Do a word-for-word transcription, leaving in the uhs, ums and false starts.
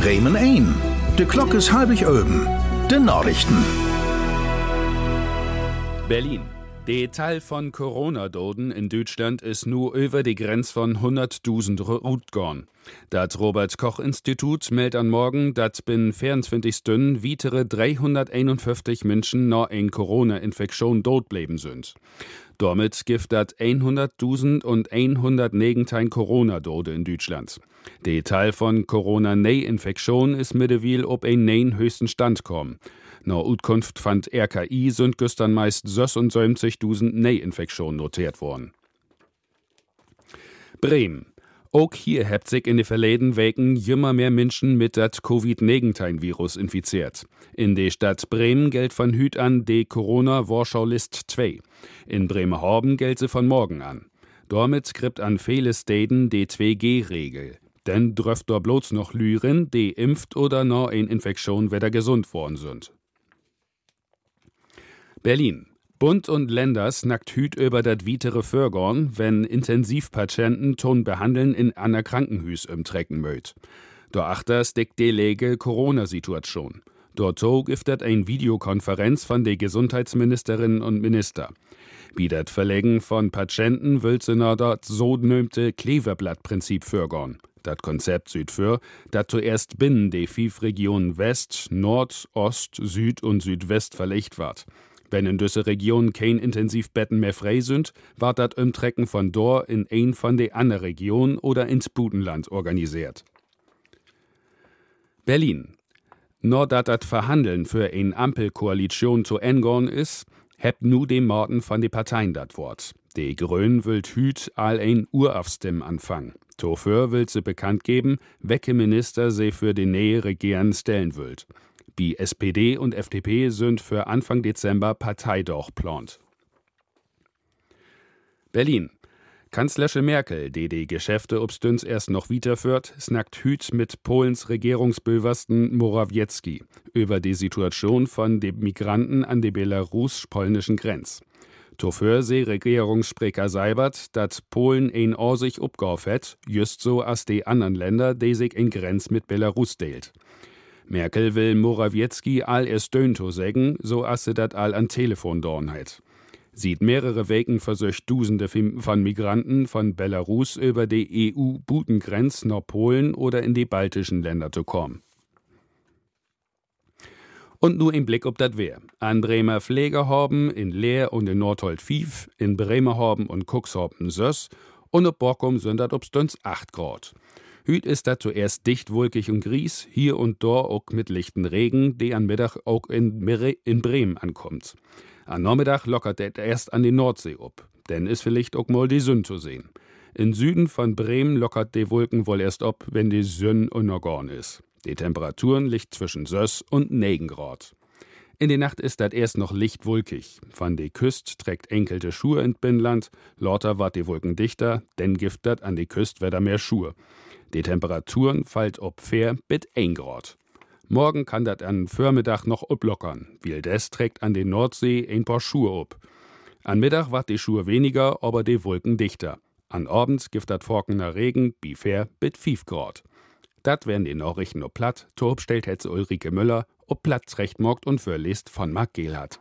Bremen ein. De Glock is halbig oben. De Nachrichten. Berlin. Der Teil von Corona-Doden in Deutschland ist nur über die Grenze von hunderttausend Rut gegangen. Das Robert-Koch-Institut meldet an morgen, dass binnen vierundzwanzig Stunden weitere dreihunderteinundfünfzig Menschen nach einer Corona-Infektion tot bleiben sind. Damit gibt das hunderttausend und hundertneunzehn Corona-Tote in Deutschland. Der Teil von Corona-Ney-Infektion ist mittlerweile auf einen neuen höchsten Stand gekommen. Nach Auskunft von R K I sind gestern meist sechsundsiebzigtausend Ney-Infektionen notiert worden. Bremen. Auch hier habt sich in den verleden Wochen immer mehr Menschen mit das Covid neunzehn Virus infiziert. In der Stadt Bremen gilt von hüt an die Corona-Warschau-List zwei. In Bremerhaven gilt sie von morgen an. Damit kriegt an viele Städten die zwei G Regel. Denn dürft dort bloß noch Lüren, die impft oder nach eine Infektion wieder gesund worden sind. Berlin. Bund und Länder snackt hüt über dat weitere Förgorn, wenn Intensivpatienten ton behandeln in einer Krankenhüs umtrecken möt. Doachter steckt die Lege Corona-Situation. Dort giftet ein Videokonferenz von de Gesundheitsministerinnen und Minister. Wie dat Verlegen von Patienten will se na dort so nömte Kleverblattprinzip förgorn. Dat Konzept süd für, dat zuerst binnen de fünf Regionen West, Nord, Ost, Süd und Südwest verlegt ward. Wenn in diese Regionen kein Intensivbetten mehr frei sind, ward das Umtrecken von dort in ein von de anderen Regionen oder ins Budenland organisiert. Berlin. Nur dat dat Verhandeln für eine Ampelkoalition zu Ende ist, hebt nu dem Morten von de Parteien dat Wort. De Grünen willt hüt all ein Urafstimmen anfangen. Dafür will sie bekannt geben, welche Minister sie für die nähe Regieren stellen willt. Die S P D und F D P sind für Anfang Dezember Parteidauch plant. Berlin. Kanzlerin Merkel, die die Geschäfte obstüns erst noch weiterführt, snackt hüt mit Polens Regierungsböversten Morawiecki über die Situation von den Migranten an der belarus-polnischen Grenz. Dafür se Regierungssprecher seibert, dass Polen ein Ohr sich upgauf hat, just so als die anderen Länder, die sich in Grenz mit Belarus deilt. Merkel will Morawiecki all erst dönto sägen, so as se dat all an Telefon dorn heit. Sieht mehrere Wegen versucht Dusende von Migranten von Belarus über die E U-Butengrenz nach Polen oder in die baltischen Länder zu kommen. Und nur im Blick ob dat wär. An Bremer Pflegerhorben in Leer und in Nordhold fief, in Bremerhorben und Cuxhorben sös und ob Borkum sind dat obstüns acht Grad. Hüt ist dat zuerst dicht wolkig und gries, hier und dort auch mit lichten Regen, die an Mittag auch in, Mere, in Bremen ankommt. An Nachmittag lockert det erst an die Nordsee ob, denn ist vielleicht auch mal die Sünn zu sehen. In Süden von Bremen lockert die Wolken wohl erst ob, wenn die Sünn untergorn ist. Die Temperaturen liegt zwischen sechs und neun Grad. In der Nacht ist dat erst noch lichtwolkig. Von der Küst trägt enkelte Schuhe in Binnland, lauter ward die Wolken dichter, denn gift dat an die Küst wieder mehr Schuhe. Die Temperaturen fallt ob fair bit ein Grad. Morgen kann dat an Vormittag noch oblockern, weil des trägt an der Nordsee ein paar Schuhe ob. An Mittag ward die Schuhe weniger, aber die Wolken dichter. An Abend gift dat forkener Regen, bi fair bit fünf Grad. Dat werden die Nachrichten ob platt, Torb stellt hetze Ulrike Müller, ob Platz recht morgt und verliest von Marc Gehlhardt.